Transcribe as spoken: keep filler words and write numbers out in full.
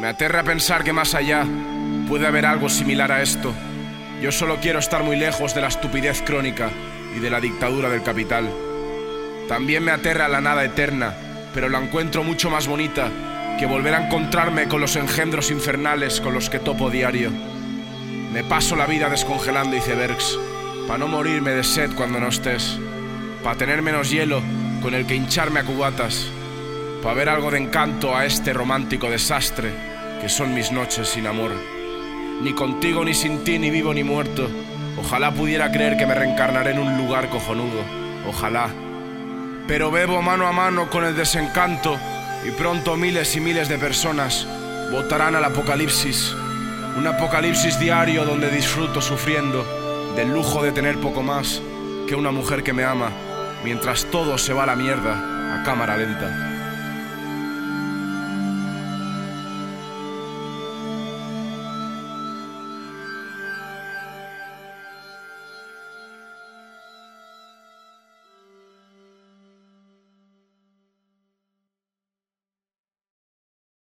Me aterra pensar que más allá puede haber algo similar a esto. Yo solo quiero estar muy lejos de la estupidez crónica y de la dictadura del capital. También me aterra la nada eterna, pero la encuentro mucho más bonita que volver a encontrarme con los engendros infernales con los que topo diario. Me paso la vida descongelando icebergs, pa' no morirme de sed cuando no estés, pa' tener menos hielo con el que hincharme a cubatas, pa' ver algo de encanto a este romántico desastre que son mis noches sin amor. Ni contigo ni sin ti, ni vivo ni muerto, ojalá pudiera creer que me reencarnaré en un lugar cojonudo, ojalá. Pero bebo mano a mano con el desencanto y pronto miles y miles de personas votarán al apocalipsis. Un apocalipsis diario donde disfruto sufriendo del lujo de tener poco más que una mujer que me ama, mientras todo se va a la mierda a cámara lenta.